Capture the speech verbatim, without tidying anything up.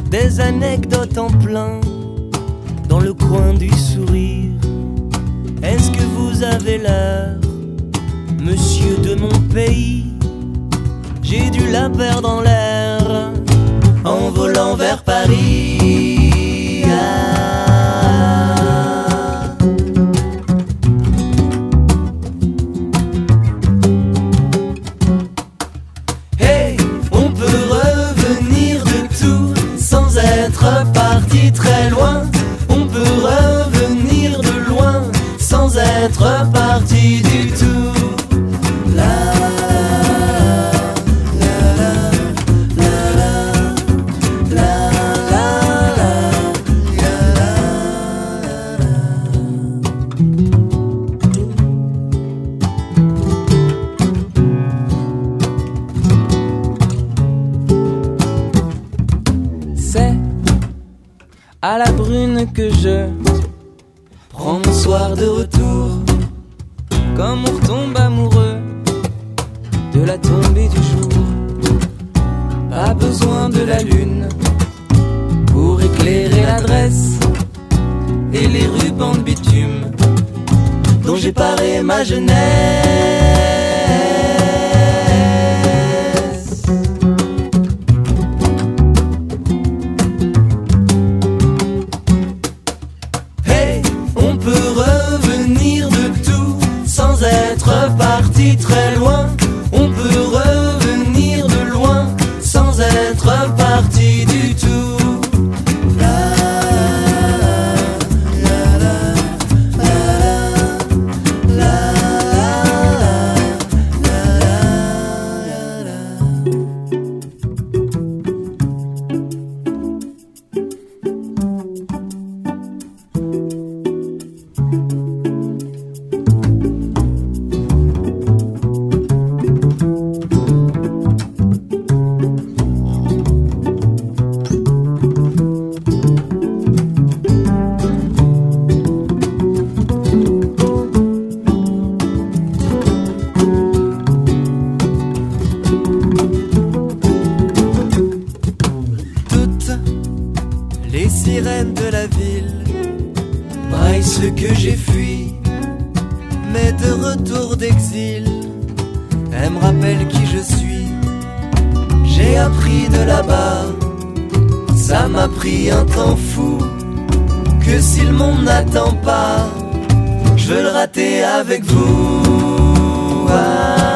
des anecdotes en plein dans le coin du sourire. Est-ce que vous avez l'air, monsieur de mon pays? J'ai dû la perdre en l'air en volant vers Paris. Ah. Hey, on peut revenir de tout sans être parti très loin. On peut revenir de loin sans être parti du tout. La à la brune que je prends mon soir de retour, comme on retombe amoureux de la tombée du jour. Pas besoin de la lune pour éclairer l'adresse et les rubans de bitume dont j'ai paré ma jeunesse. Parti très loin, on peut revenir de loin sans être parti du tout. La, la, la, la, la, la, la, la, la. Les sirènes de la ville braillent ce que j'ai fui, mais de retour d'exil, elles me rappellent qui je suis. J'ai appris de là-bas, ça m'a pris un temps fou, que si le monde n'attend pas, je veux le rater avec vous. Ah.